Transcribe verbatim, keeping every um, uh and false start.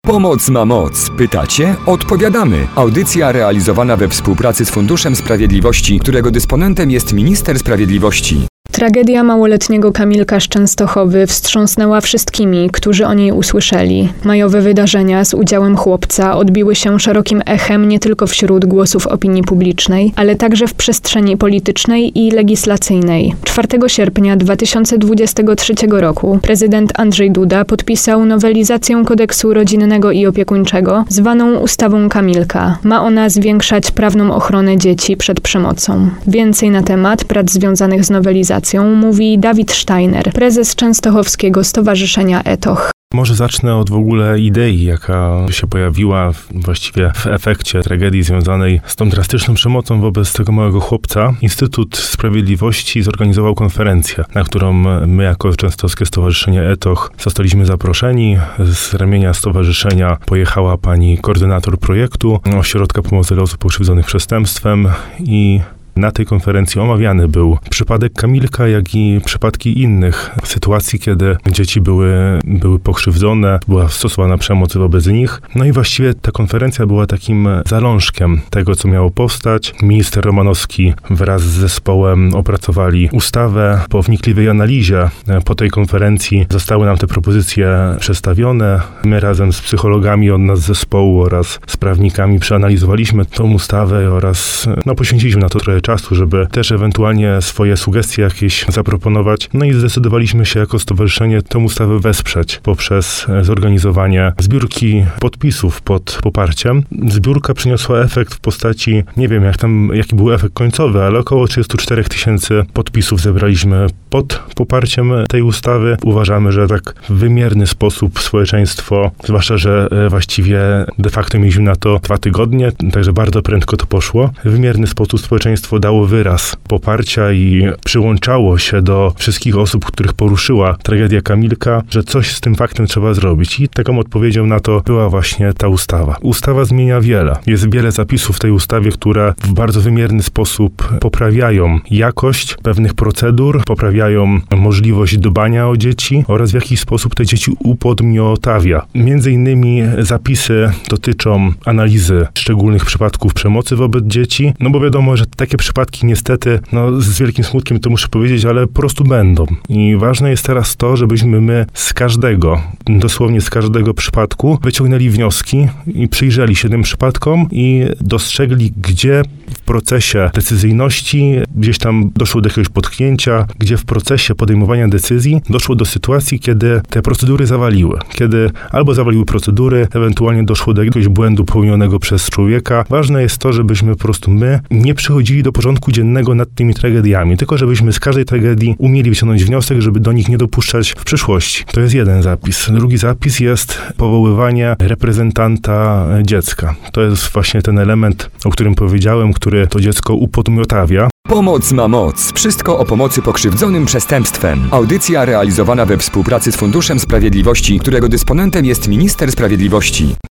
Pomoc ma moc. Pytacie? Odpowiadamy. Audycja realizowana we współpracy z Funduszem Sprawiedliwości, którego dysponentem jest Minister Sprawiedliwości. Tragedia małoletniego Kamilka z Częstochowy wstrząsnęła wszystkimi, którzy o niej usłyszeli. Majowe wydarzenia z udziałem chłopca odbiły się szerokim echem nie tylko wśród głosów opinii publicznej, ale także w przestrzeni politycznej i legislacyjnej. czwartego sierpnia dwa tysiące dwudziestego trzeciego roku prezydent Andrzej Duda podpisał nowelizację kodeksu rodzinnego i opiekuńczego, zwaną ustawą Kamilka. Ma ona zwiększać prawną ochronę dzieci przed przemocą. Więcej na temat prac związanych z nowelizacją mówi Dawid Steiner, prezes Częstochowskiego Stowarzyszenia Etoch. Może zacznę od w ogóle idei, jaka się pojawiła właściwie w efekcie tragedii związanej z tą drastyczną przemocą wobec tego małego chłopca. Instytut Sprawiedliwości zorganizował konferencję, na którą my jako Częstochowskie Stowarzyszenie Etoch zostaliśmy zaproszeni. Z ramienia stowarzyszenia pojechała pani koordynator projektu Ośrodka Pomocy dla Osób Pokrzywdzonych Przestępstwem i na tej konferencji omawiany był przypadek Kamilka, jak i przypadki innych sytuacji, kiedy dzieci były, były pokrzywdzone, była stosowana przemoc wobec nich. No i właściwie ta konferencja była takim zalążkiem tego, co miało powstać. Minister Romanowski wraz z zespołem opracowali ustawę. Po wnikliwej analizie po tej konferencji zostały nam te propozycje przedstawione. My razem z psychologami od nas z zespołu oraz z prawnikami przeanalizowaliśmy tą ustawę oraz no, poświęciliśmy na to trochę czasu, żeby też ewentualnie swoje sugestie jakieś zaproponować. No i zdecydowaliśmy się jako stowarzyszenie tę ustawę wesprzeć poprzez zorganizowanie zbiórki podpisów pod poparciem. Zbiórka przyniosła efekt w postaci, nie wiem jak tam, jaki był efekt końcowy, ale około trzydzieści cztery tysięcy podpisów zebraliśmy pod poparciem tej ustawy. Uważamy, że tak w wymierny sposób społeczeństwo, zwłaszcza, że właściwie de facto mieliśmy na to dwa tygodnie, także bardzo prędko to poszło. W wymierny sposób społeczeństwo dało wyraz poparcia i przyłączało się do wszystkich osób, których poruszyła tragedia Kamilka, że coś z tym faktem trzeba zrobić. I taką odpowiedzią na to była właśnie ta ustawa. Ustawa zmienia wiele. Jest wiele zapisów w tej ustawie, które w bardzo wymierny sposób poprawiają jakość pewnych procedur, poprawiają możliwość dbania o dzieci oraz w jakiś sposób te dzieci upodmiotawia. Między innymi zapisy dotyczą analizy szczególnych przypadków przemocy wobec dzieci, no bo wiadomo, że takie przypadki niestety, no z wielkim smutkiem to muszę powiedzieć, ale po prostu będą. I ważne jest teraz to, żebyśmy my z każdego, dosłownie z każdego przypadku wyciągnęli wnioski i przyjrzeli się tym przypadkom i dostrzegli, gdzie w procesie decyzyjności gdzieś tam doszło do jakiegoś potknięcia, gdzie w procesie podejmowania decyzji doszło do sytuacji, kiedy te procedury zawaliły. Kiedy albo zawaliły procedury, ewentualnie doszło do jakiegoś błędu popełnionego przez człowieka. Ważne jest to, żebyśmy po prostu my nie przychodzili do porządku dziennego nad tymi tragediami, tylko żebyśmy z każdej tragedii umieli wyciągnąć wniosek, żeby do nich nie dopuszczać w przyszłości. To jest jeden zapis. Drugi zapis jest powoływanie reprezentanta dziecka. To jest właśnie ten element, o którym powiedziałem, który to dziecko upodmiotawia. Pomoc ma moc. Wszystko o pomocy pokrzywdzonym przestępstwem. Audycja realizowana we współpracy z Funduszem Sprawiedliwości, którego dysponentem jest Minister Sprawiedliwości.